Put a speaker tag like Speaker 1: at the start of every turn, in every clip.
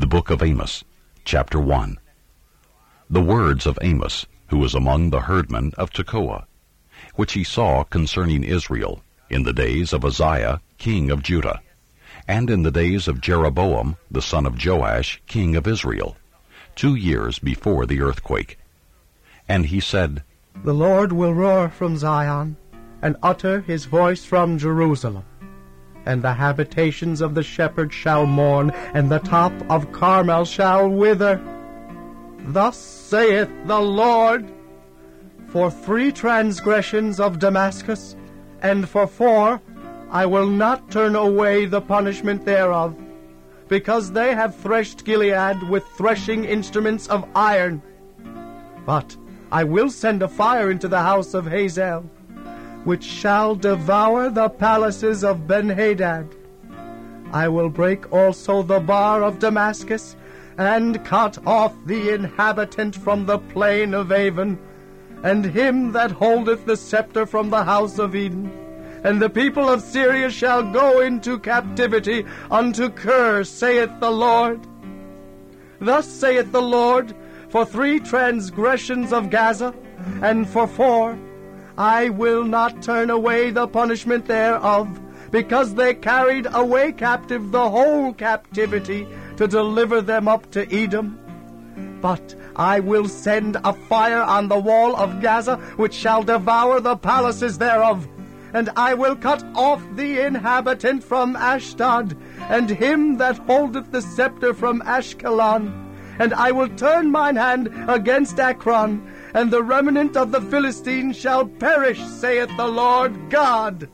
Speaker 1: The book of Amos, chapter 1. The words of Amos, who was among the herdmen of Tekoa, which he saw concerning Israel, in the days of Uzziah, king of Judah, and in the days of Jeroboam, the son of Joash, king of Israel, 2 years before the earthquake. And he said,
Speaker 2: The Lord will roar from Zion, and utter his voice from Jerusalem. And the habitations of the shepherd shall mourn, and the top of Carmel shall wither. Thus saith the Lord, For 3 transgressions of Damascus, and for 4 I will not turn away the punishment thereof, because they have threshed Gilead with threshing instruments of iron. But I will send a fire into the house of Hazael, which shall devour the palaces of Benhadad. I will break also the bar of Damascus, and cut off the inhabitant from the plain of Avon, and him that holdeth the scepter from the house of Eden. And the people of Syria shall go into captivity unto Kir, saith the Lord. Thus saith the Lord, For 3 transgressions of Gaza, and for 4, I will not turn away the punishment thereof, because they carried away captive the whole captivity, to deliver them up to Edom. But I will send a fire on the wall of Gaza, which shall devour the palaces thereof. And I will cut off the inhabitant from Ashdod, and him that holdeth the scepter from Ashkelon. And I will turn mine hand against Ekron, and the remnant of the Philistines shall perish, saith the Lord God.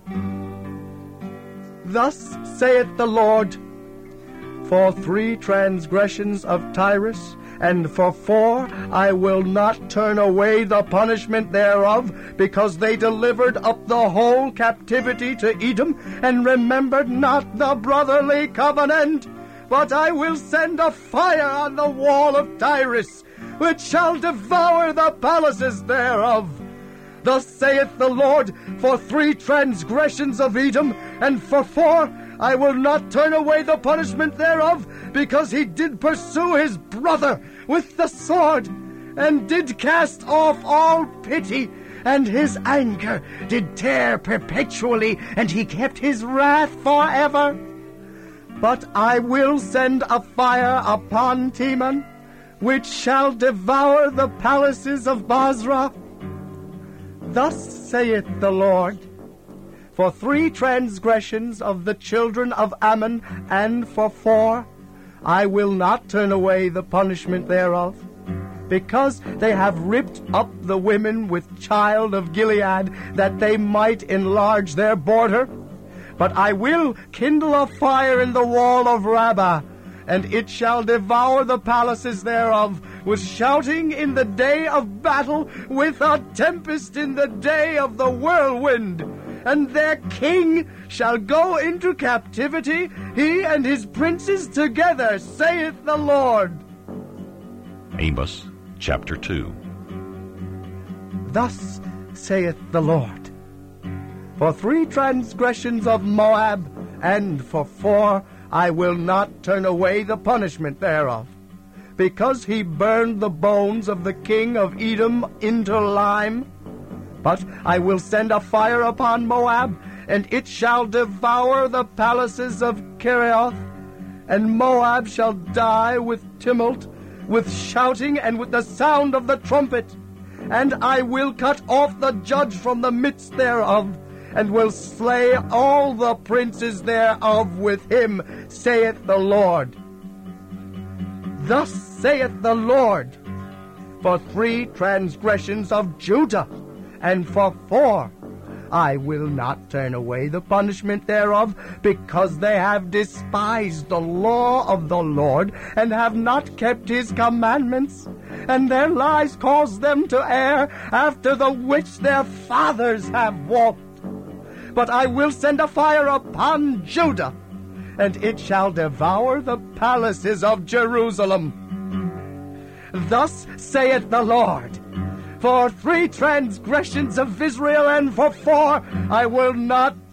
Speaker 2: Thus saith the Lord, For 3 transgressions of Tyrus, and for 4 I will not turn away the punishment thereof, because they delivered up the whole captivity to Edom, and remembered not the brotherly covenant. But I will send a fire on the wall of Tyrus, which shall devour the palaces thereof. Thus saith the Lord, For 3 transgressions of Edom, and for 4 I will not turn away the punishment thereof, because he did pursue his brother with the sword, and did cast off all pity, and his anger did tear perpetually, and he kept his wrath forever. But I will send a fire upon Teman, which shall devour the palaces of Basra. Thus saith the Lord, For 3 transgressions of the children of Ammon, and for 4, I will not turn away the punishment thereof, because they have ripped up the women with child of Gilead, that they might enlarge their border. But I will kindle a fire in the wall of Rabbah, and it shall devour the palaces thereof, with shouting in the day of battle, with a tempest in the day of the whirlwind. And their king shall go into captivity, he and his princes together, saith the Lord.
Speaker 1: Amos, chapter 2.
Speaker 2: Thus saith the Lord, For 3 transgressions of Moab, and for 4 I will not turn away the punishment thereof, because he burned the bones of the king of Edom into lime. But I will send a fire upon Moab, and it shall devour the palaces of Kerioth, and Moab shall die with tumult, with shouting, and with the sound of the trumpet. And I will cut off the judge from the midst thereof, and will slay all the princes thereof with him, saith the Lord. Thus saith the Lord, For 3 transgressions of Judah, and for 4 I will not turn away the punishment thereof, because they have despised the law of the Lord, and have not kept his commandments, and their lies cause them to err after the which their fathers have walked. But I will send a fire upon Judah, and it shall devour the palaces of Jerusalem. Thus saith the Lord, For 3 transgressions of Israel, and for 4 I will not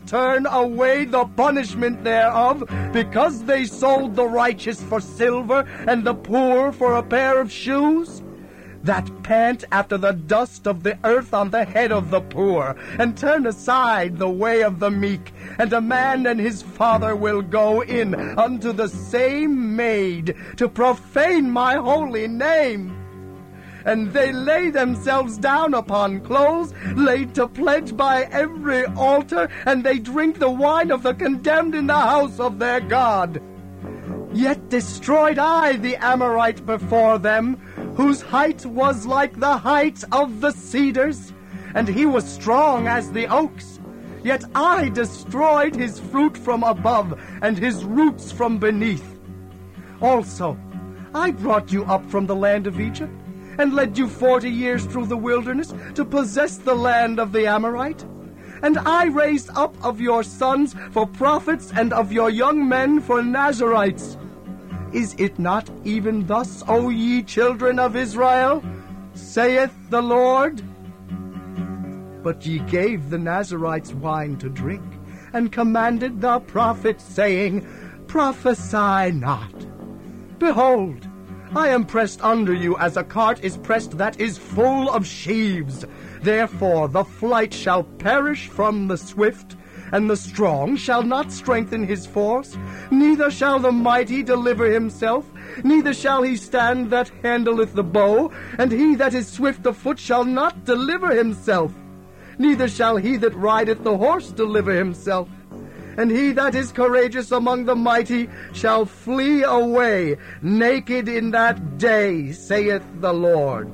Speaker 2: turn away the punishment thereof, because they sold the righteous for silver, and the poor for a pair of shoes? That pant after the dust of the earth on the head of the poor, and turn aside the way of the meek, and a man and his father will go in unto the same maid, to profane my holy name. And they lay themselves down upon clothes, laid to pledge by every altar, and they drink the wine of the condemned in the house of their God. Yet destroyed I the Amorite before them, whose height was like the height of the cedars, and he was strong as the oaks. Yet I destroyed his fruit from above, and his roots from beneath. Also, I brought you up from the land of Egypt, and led you 40 years through the wilderness, to possess the land of the Amorite. And I raised up of your sons for prophets, and of your young men for Nazarites. Is it not even thus, O ye children of Israel? Saith the Lord. But ye gave the Nazarites wine to drink, and commanded the prophets, saying, Prophesy not. Behold, I am pressed under you as a cart is pressed that is full of sheaves. Therefore the flight shall perish from the swift, and the strong shall not strengthen his force, neither shall the mighty deliver himself, neither shall he stand that handleth the bow, and he that is swift of foot shall not deliver himself, neither shall he that rideth the horse deliver himself. And he that is courageous among the mighty shall flee away naked in that day, saith the Lord.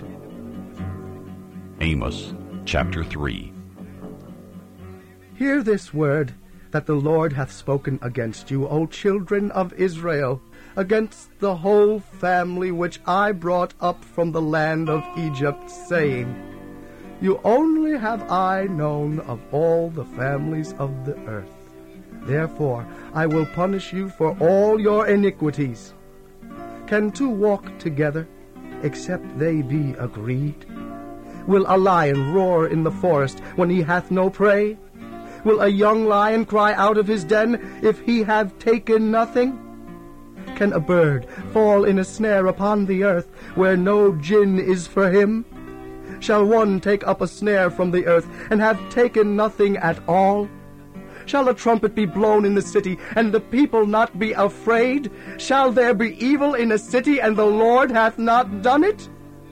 Speaker 1: Amos chapter 3.
Speaker 2: Hear this word that the Lord hath spoken against you, O children of Israel, against the whole family which I brought up from the land of Egypt, saying, You only have I known of all the families of the earth. Therefore I will punish you for all your iniquities. Can two walk together, except they be agreed? Will a lion roar in the forest when he hath no prey? Will a young lion cry out of his den if he have taken nothing? Can a bird fall in a snare upon the earth where no gin is for him? Shall one take up a snare from the earth and have taken nothing at all? Shall a trumpet be blown in the city, and the people not be afraid? Shall there be evil in a city, and the Lord hath not done it?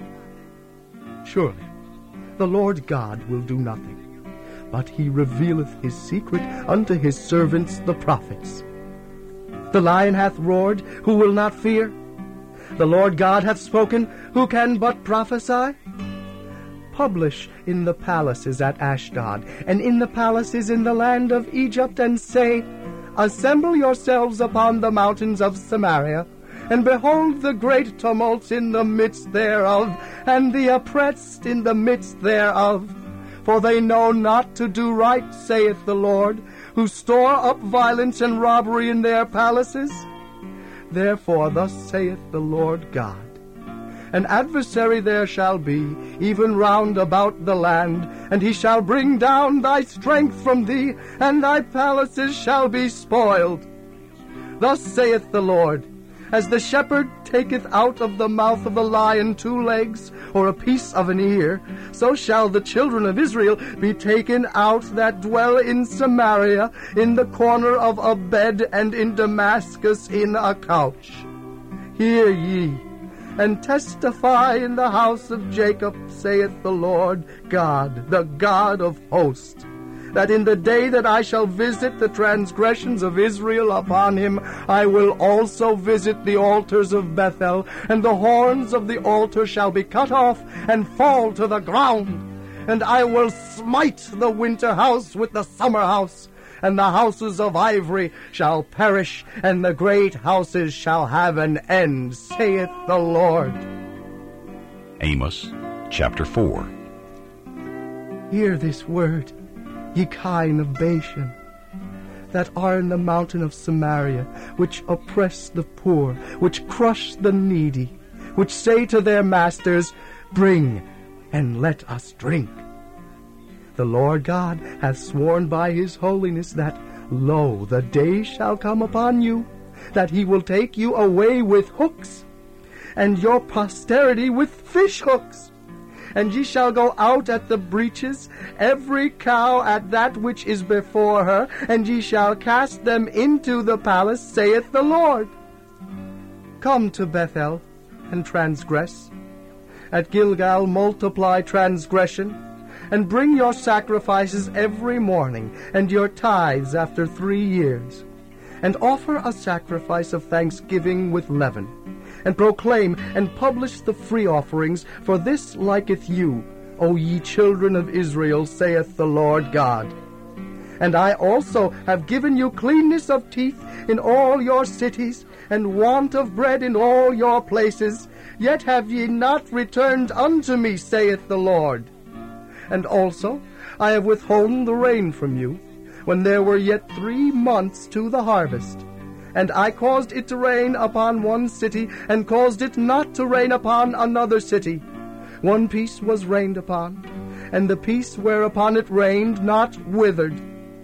Speaker 2: Surely the Lord God will do nothing, but he revealeth his secret unto his servants the prophets. The lion hath roared, who will not fear? The Lord God hath spoken, who can but prophesy? Publish in the palaces at Ashdod, and in the palaces in the land of Egypt, and say, Assemble yourselves upon the mountains of Samaria, and behold the great tumults in the midst thereof, and the oppressed in the midst thereof. For they know not to do right, saith the Lord, who store up violence and robbery in their palaces. Therefore thus saith the Lord God, An adversary there shall be, even round about the land, and he shall bring down thy strength from thee, and thy palaces shall be spoiled. Thus saith the Lord, As the shepherd taketh out of the mouth of the lion 2 legs, or a piece of an ear, so shall the children of Israel be taken out that dwell in Samaria, in the corner of a bed, and in Damascus in a couch. Hear ye, and testify in the house of Jacob, saith the Lord God, the God of hosts, that in the day that I shall visit the transgressions of Israel upon him, I will also visit the altars of Bethel, and the horns of the altar shall be cut off and fall to the ground. And I will smite the winter house with the summer house, and the houses of ivory shall perish, and the great houses shall have an end, saith the Lord.
Speaker 1: Amos chapter 4.
Speaker 2: Hear this word, ye kine of Bashan, that are in the mountain of Samaria, which oppress the poor, which crush the needy, which say to their masters, Bring, and let us drink. the Lord God hath sworn by his holiness that, lo, the day shall come upon you, that he will take you away with hooks, and your posterity with fish hooks. And ye shall go out at the breaches, every cow at that which is before her, and ye shall cast them into the palace, saith the Lord. Come to Bethel, and transgress. At Gilgal multiply transgression, and bring your sacrifices every morning, and your tithes after 3 years. And offer a sacrifice of thanksgiving with leaven, and proclaim and publish the free offerings, for this liketh you, O ye children of Israel, saith the Lord God. And I also have given you cleanness of teeth in all your cities, and want of bread in all your places, yet have ye not returned unto me, saith the Lord. And also I have withholden the rain from you, when there were yet 3 months to the harvest. And I caused it to rain upon one city, and caused it not to rain upon another city. One piece was rained upon, and the piece whereupon it rained not withered.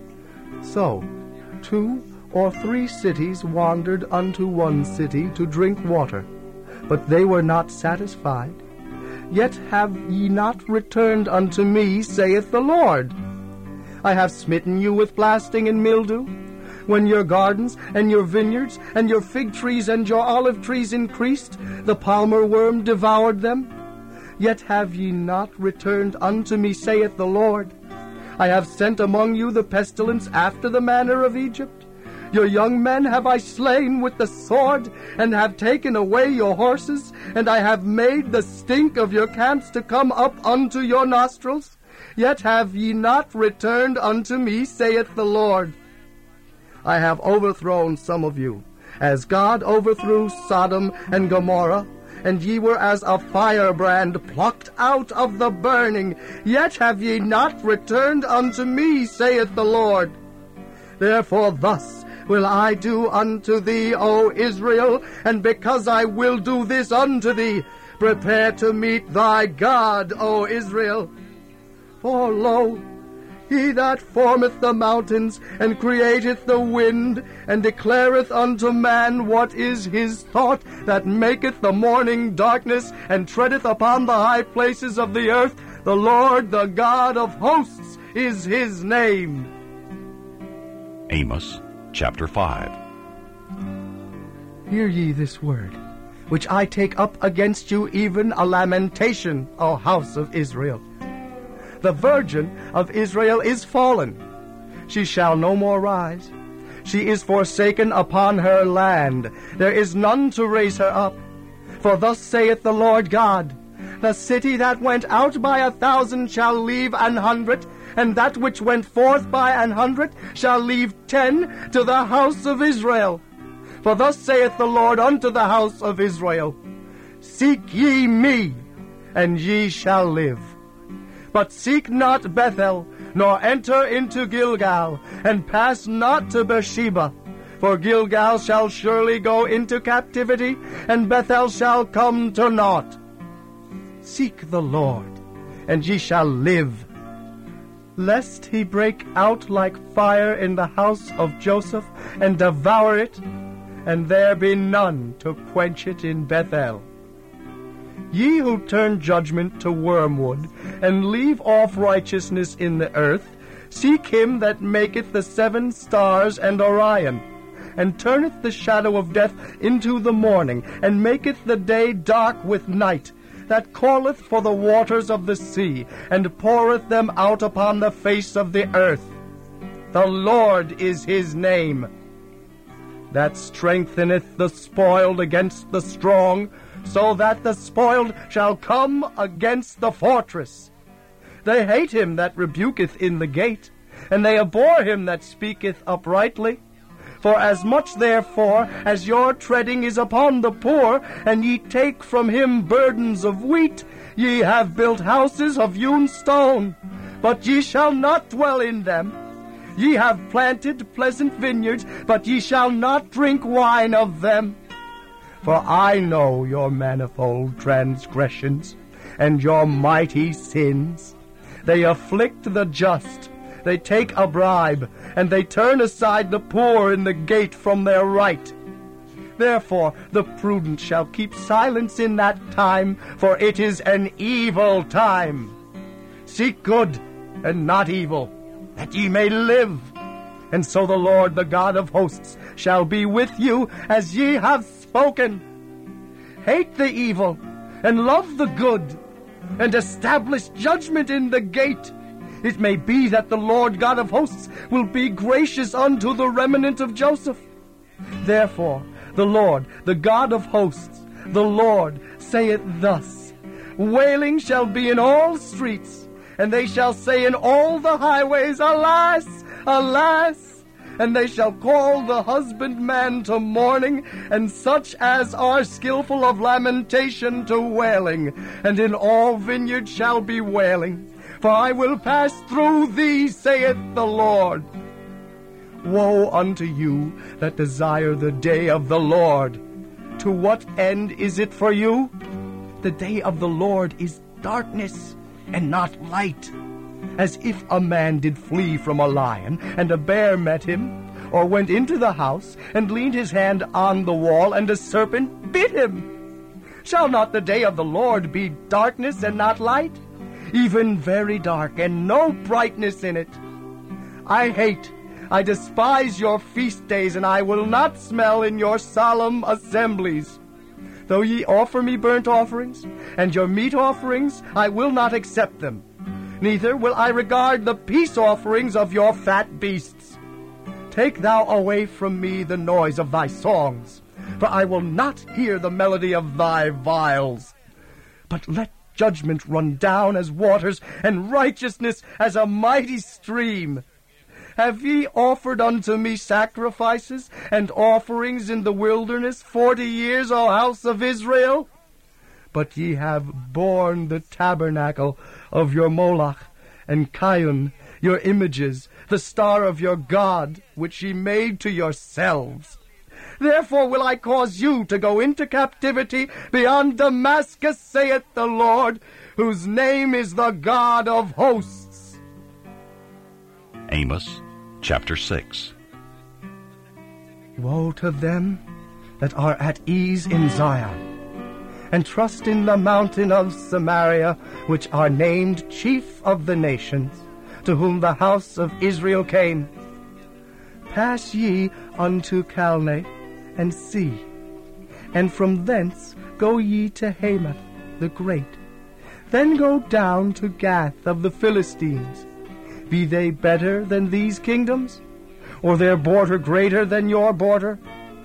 Speaker 2: So 2 or 3 cities wandered unto one city to drink water, but they were not satisfied. Yet have ye not returned unto me, saith the Lord. I have smitten you with blasting and mildew, when your gardens and your vineyards and your fig trees and your olive trees increased, the palmer worm devoured them. Yet have ye not returned unto me, saith the Lord. I have sent among you the pestilence after the manner of Egypt. Your young men have I slain with the sword, and have taken away your horses, and I have made the stink of your camps to come up unto your nostrils. Yet have ye not returned unto me, saith the Lord. I have overthrown some of you, as God overthrew Sodom and Gomorrah, and ye were as a firebrand plucked out of the burning. Yet have ye not returned unto me, saith the Lord. Therefore thus will I do unto thee, O Israel, and because I will do this unto thee, prepare to meet thy God, O Israel. For lo, he that formeth the mountains, and createth the wind, and declareth unto man what is his thought, that maketh the morning darkness, and treadeth upon the high places of the earth, the Lord, the God of hosts, is his name.
Speaker 1: Amos chapter 5.
Speaker 2: Hear ye this word, which I take up against you, even a lamentation, O house of Israel. The virgin of Israel is fallen. She shall no more rise. She is forsaken upon her land. There is none to raise her up. For thus saith the Lord God, the city that went out by 1,000 shall leave 100, and that which went forth by 100 shall leave 10 to the house of Israel. For thus saith the Lord unto the house of Israel, Seek ye me, and ye shall live. But seek not Bethel, nor enter into Gilgal, and pass not to Beersheba. For Gilgal shall surely go into captivity, and Bethel shall come to naught. Seek the Lord, and ye shall live. Lest he break out like fire in the house of Joseph, and devour it, and there be none to quench it in Bethel. Ye who turn judgment to wormwood, and leave off righteousness in the earth, seek him that maketh the 7 stars and Orion, and turneth the shadow of death into the morning, and maketh the day dark with night, that calleth for the waters of the sea, and poureth them out upon the face of the earth. The Lord is his name. That strengtheneth the spoiled against the strong, so that the spoiled shall come against the fortress. They hate him that rebuketh in the gate, and they abhor him that speaketh uprightly. For as much therefore as your treading is upon the poor, and ye take from him burdens of wheat, ye have built houses of hewn stone, but ye shall not dwell in them. Ye have planted pleasant vineyards, but ye shall not drink wine of them. For I know your manifold transgressions, and your mighty sins, They afflict the just. They take a bribe, and they turn aside the poor in the gate from their right. Therefore the prudent shall keep silence in that time, for it is an evil time. Seek good and not evil, that ye may live. And so the Lord, the God of hosts, shall be with you as ye have spoken. Hate the evil, and love the good, and establish judgment in the gate. It may be that the Lord God of hosts will be gracious unto the remnant of Joseph. Therefore the Lord, the God of hosts, the Lord saith thus, Wailing shall be in all streets, and they shall say in all the highways, Alas, alas! And they shall call the husbandman to mourning, and such as are skillful of lamentation to wailing. And in all vineyards shall be wailing. For I will pass through thee, saith the Lord. Woe unto you that desire the day of the Lord. To what end is it for you? The day of the Lord is darkness, and not light. As if a man did flee from a lion, and a bear met him, or went into the house, and leaned his hand on the wall, and a serpent bit him. Shall not the day of the Lord be darkness and not light? Even very dark, and no brightness in it. I despise your feast days, and I will not smell in your solemn assemblies. Though ye offer me burnt offerings, and your meat offerings, I will not accept them. Neither will I regard the peace offerings of your fat beasts. Take thou away from me the noise of thy songs, for I will not hear the melody of thy viols. But let judgment run down as waters, and righteousness as a mighty stream. Have ye offered unto me sacrifices and offerings in the wilderness 40 years, O house of Israel? But ye have borne the tabernacle of your Moloch, and Chiun, your images, the star of your God, which ye made to yourselves. Therefore will I cause you to go into captivity beyond Damascus, saith the Lord, whose name is the God of hosts.
Speaker 1: Amos chapter 6.
Speaker 2: Woe to them that are at ease in Zion, and trust in the mountain of Samaria, which are named chief of the nations, to whom the house of Israel came. Pass ye unto Calneh, and see, and from thence go ye to Hamath the great. Then go down to Gath of the Philistines. Be they better than these kingdoms? Or their border greater than your border?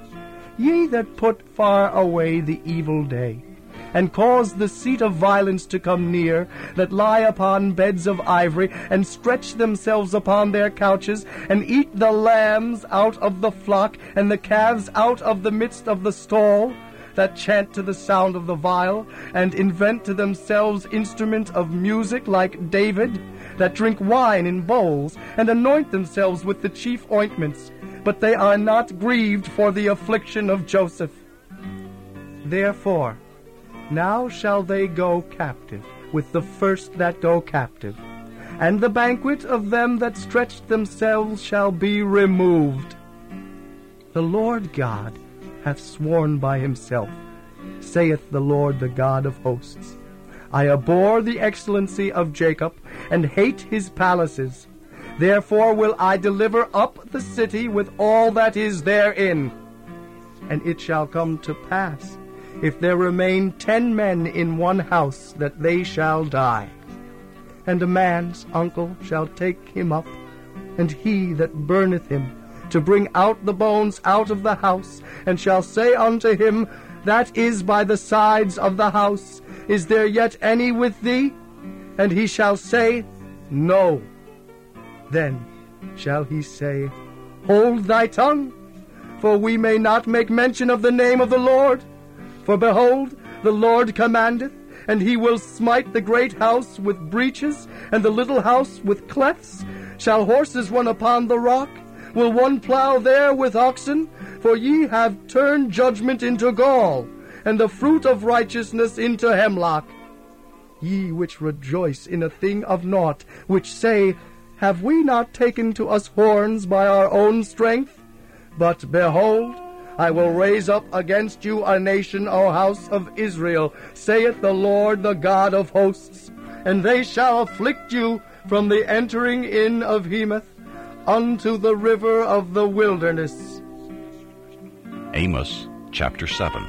Speaker 2: Ye that put far away the evil day, and cause the seat of violence to come near, that lie upon beds of ivory, and stretch themselves upon their couches, and eat the lambs out of the flock, and the calves out of the midst of the stall, that chant to the sound of the viol, and invent to themselves instruments of music like David, that drink wine in bowls, and anoint themselves with the chief ointments, but they are not grieved for the affliction of Joseph. Therefore now shall they go captive with the first that go captive, and the banquet of them that stretch themselves shall be removed. The Lord God hath sworn by himself, saith the Lord, the God of hosts, I abhor the excellency of Jacob, and hate his palaces. Therefore will I deliver up the city with all that is therein. And it shall come to pass, if there remain 10 men in one house, that they shall die. And a man's uncle shall take him up, and he that burneth him, to bring out the bones out of the house, and shall say unto him that is by the sides of the house, Is there yet any with thee? And he shall say, No. Then shall he say, Hold thy tongue, for we may not make mention of the name of the Lord. For behold, the Lord commandeth, and he will smite the great house with breaches, and the little house with clefts. Shall horses run upon the rock? Will one plow there with oxen? For ye have turned judgment into gall, and the fruit of righteousness into hemlock. ye which rejoice in a thing of naught, which say, Have we not taken to us horns by our own strength? But behold, I will raise up against you a nation, O house of Israel, saith the Lord, the God of hosts, and they shall afflict you from the entering in of Hemath unto the river of the wilderness.
Speaker 1: Amos chapter 7.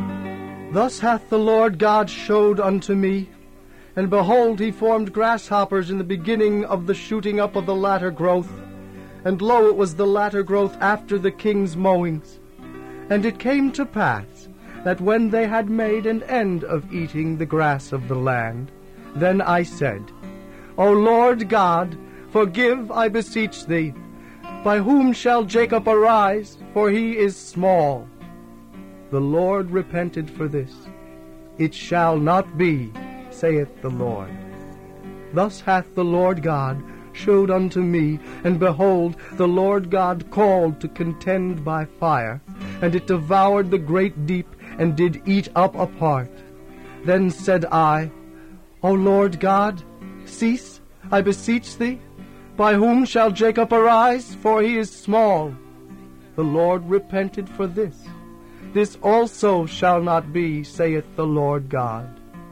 Speaker 2: Thus hath the Lord God showed unto me, and behold, he formed grasshoppers in the beginning of the shooting up of the latter growth, and lo, it was the latter growth after the king's mowings. And it came to pass, that when they had made an end of eating the grass of the land, then I said, O Lord God, forgive, I beseech thee. By whom shall Jacob arise? For he is small. The Lord repented for this. It shall not be, saith the Lord. Thus hath the Lord God showed unto me, and behold, the Lord God called to contend by fire, and it devoured the great deep, and did eat up a part. Then said I, O Lord God, cease, I beseech thee. By whom shall Jacob arise? For he is small. The Lord repented for this. This also shall not be, saith the Lord God.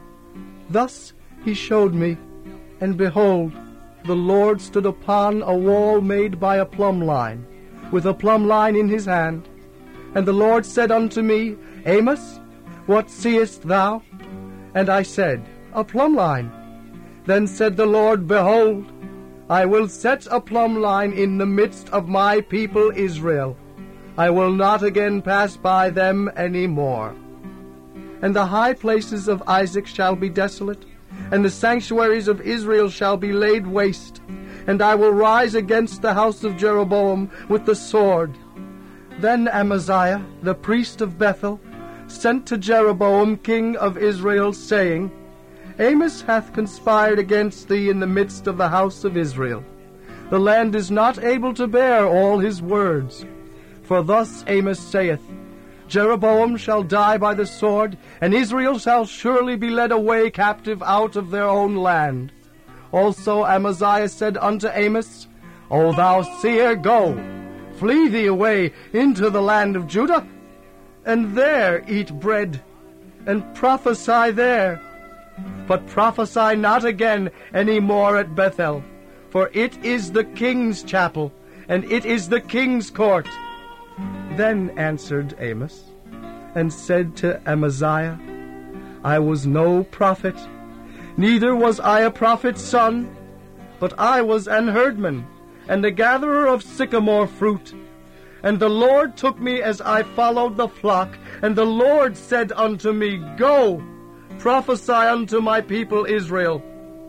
Speaker 2: Thus he showed me, and behold, the Lord stood upon a wall made by a plumb line, with a plumb line in his hand. And the Lord said unto me, Amos, what seest thou? And I said, A plumb line. Then said the Lord, Behold, I will set a plumb line in the midst of my people Israel. I will not again pass by them any more. And the high places of Isaac shall be desolate, and the sanctuaries of Israel shall be laid waste. And I will rise against the house of Jeroboam with the sword. Then Amaziah, the priest of Bethel, sent to Jeroboam king of Israel, saying, Amos hath conspired against thee in the midst of the house of Israel. The land is not able to bear all his words. For thus Amos saith, Jeroboam shall die by the sword, and Israel shall surely be led away captive out of their own land. Also Amaziah said unto Amos, O thou seer, go, flee thee away into the land of Judah, and there eat bread, and prophesy there. But prophesy not again any more at Bethel, for it is the king's chapel, and it is the king's court. Then answered Amos, and said to Amaziah, I was no prophet, neither was I a prophet's son, but I was an herdman, and a gatherer of sycamore fruit. And the Lord took me as I followed the flock, and the Lord said unto me, Go, prophesy unto my people Israel.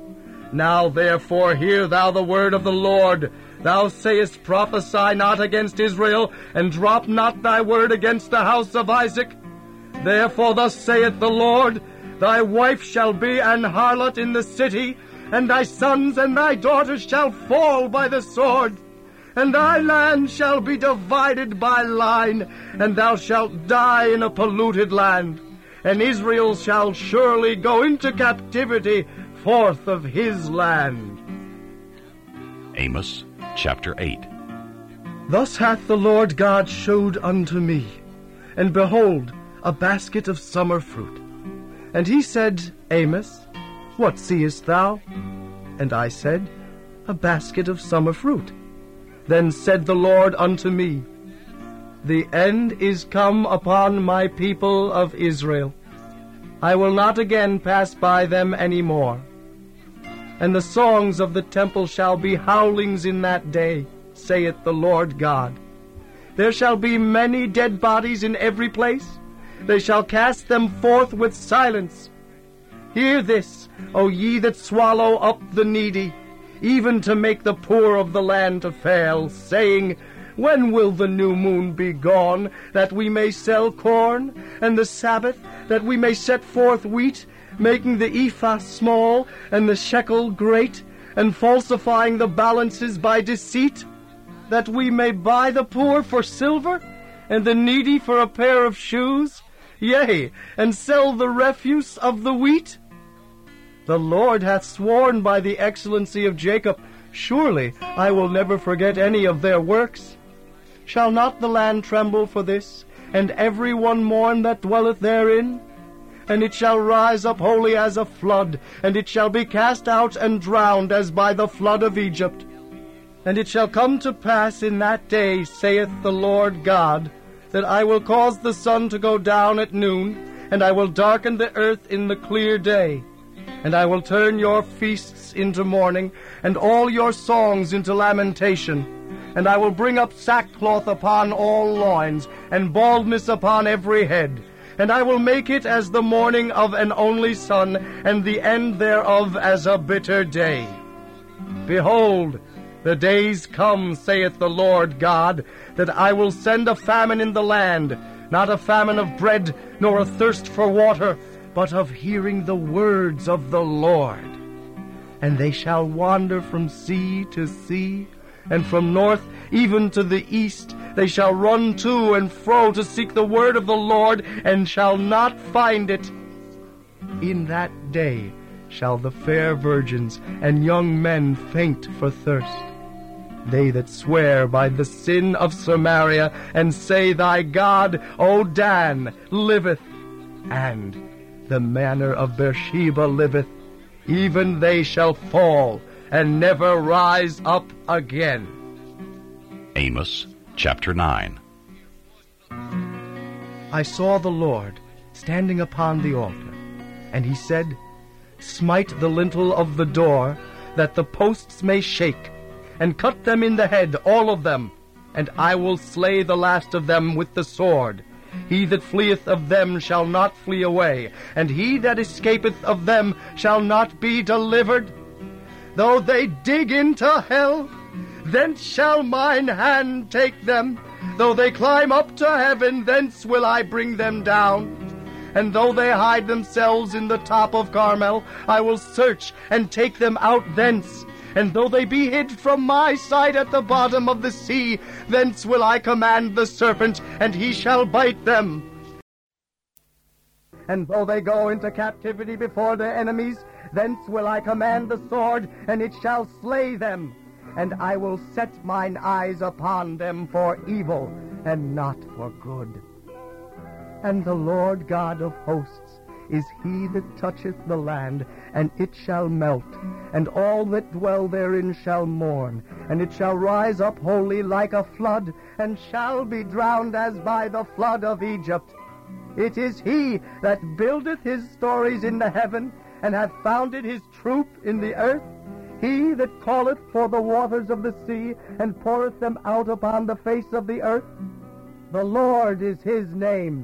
Speaker 2: Now therefore hear thou the word of the Lord. Thou sayest, Prophesy not against Israel, and drop not thy word against the house of Isaac. Therefore thus saith the Lord, Thy wife shall be an harlot in the city, and thy sons and thy daughters shall fall by the sword. And thy land shall be divided by line, and thou shalt die in a polluted land. And Israel shall surely go into captivity forth of his land.
Speaker 1: Amos chapter 8.
Speaker 2: Thus hath the Lord God showed unto me, and behold, a basket of summer fruit. And he said, Amos, what seest thou? And I said, A basket of summer fruit. Then said the Lord unto me, The end is come upon my people of Israel. I will not again pass by them any more. And the songs of the temple shall be howlings in that day, saith the Lord God. There shall be many dead bodies in every place. They shall cast them forth with silence. Hear this, O ye that swallow up the needy, even to make the poor of the land to fail, saying, When will the new moon be gone, that we may sell corn, and the Sabbath, that we may set forth wheat, making the ephah small, and the shekel great, and falsifying the balances by deceit, that we may buy the poor for silver, and the needy for a pair of shoes, yea, and sell the refuse of the wheat? The Lord hath sworn by the excellency of Jacob, surely I will never forget any of their works. Shall not the land tremble for this, and every one mourn that dwelleth therein? And it shall rise up wholly as a flood, and it shall be cast out and drowned as by the flood of Egypt. And it shall come to pass in that day, saith the Lord God, that I will cause the sun to go down at noon, and I will darken the earth in the clear day. And I will turn your feasts into mourning, and all your songs into lamentation. And I will bring up sackcloth upon all loins, and baldness upon every head. And I will make it as the mourning of an only son, and the end thereof as a bitter day. Behold, the days come, saith the Lord God, that I will send a famine in the land, not a famine of bread, nor a thirst for water, but of hearing the words of the Lord. And they shall wander from sea to sea, and from north even to the east. They shall run to and fro to seek the word of the Lord, and shall not find it. In that day shall the fair virgins and young men faint for thirst. They that swear by the sin of Samaria, and say, Thy God, O Dan, liveth, and the manner of Beersheba liveth, even they shall fall, and never rise up again.
Speaker 1: Amos chapter 9.
Speaker 2: I saw the Lord standing upon the altar, and he said, Smite the lintel of the door, that the posts may shake, and cut them in the head, all of them, and I will slay the last of them with the sword. He that fleeth of them shall not flee away, and he that escapeth of them shall not be delivered. Though they dig into hell, thence shall mine hand take them. Though they climb up to heaven, thence will I bring them down. And though they hide themselves in the top of Carmel, I will search and take them out thence. And though they be hid from my sight at the bottom of the sea, thence will I command the serpent, and he shall bite them. And though they go into captivity before their enemies, thence will I command the sword, and it shall slay them. And I will set mine eyes upon them for evil, and not for good. And the Lord God of hosts is he that toucheth the land, and it shall melt, and all that dwell therein shall mourn, and it shall rise up wholly like a flood, and shall be drowned as by the flood of Egypt. It is he that buildeth his stories in the heaven, and hath founded his troop in the earth. He that calleth for the waters of the sea, and poureth them out upon the face of the earth. The Lord is his name.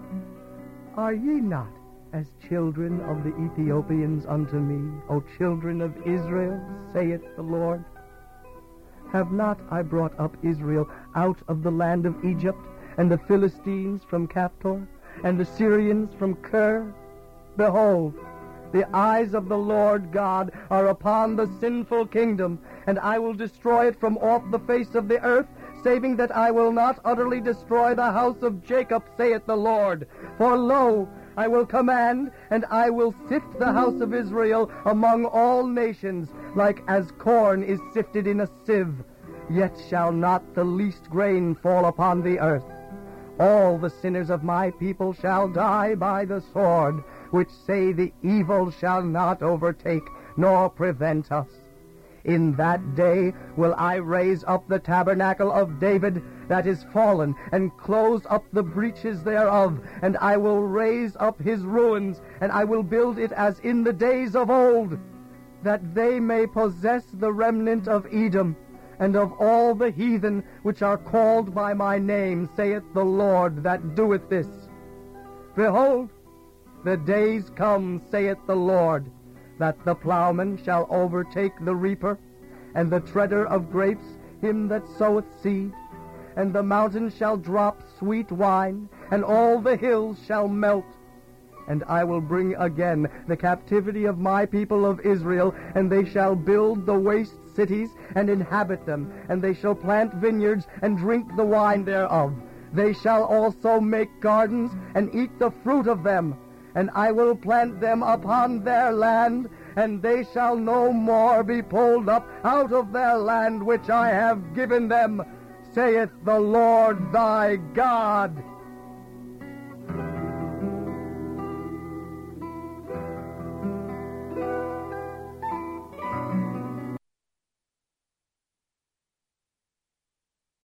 Speaker 2: Are ye not as children of the Ethiopians unto me, O children of Israel, saith the Lord? Have not I brought up Israel out of the land of Egypt, and the Philistines from Caphtor, and the Syrians from Kir? Behold, the eyes of the Lord God are upon the sinful kingdom, and I will destroy it from off the face of the earth, saving that I will not utterly destroy the house of Jacob, saith the Lord. For lo, I will command, and I will sift the house of Israel among all nations, like as corn is sifted in a sieve. Yet shall not the least grain fall upon the earth. All the sinners of my people shall die by the sword, which say the evil shall not overtake, nor prevent us. In that day will I raise up the tabernacle of David that is fallen, and close up the breaches thereof, and I will raise up his ruins, and I will build it as in the days of old, that they may possess the remnant of Edom, and of all the heathen which are called by my name, saith the Lord that doeth this. Behold, the days come, saith the Lord, that the plowman shall overtake the reaper, and the treader of grapes him that soweth seed. And the mountains shall drop sweet wine, and all the hills shall melt. And I will bring again the captivity of my people of Israel, and they shall build the waste cities, and inhabit them, and they shall plant vineyards, and drink the wine thereof. They shall also make gardens, and eat the fruit of them. And I will plant them upon their land, and they shall no more be pulled up out of their land which I have given them, saith the Lord thy God.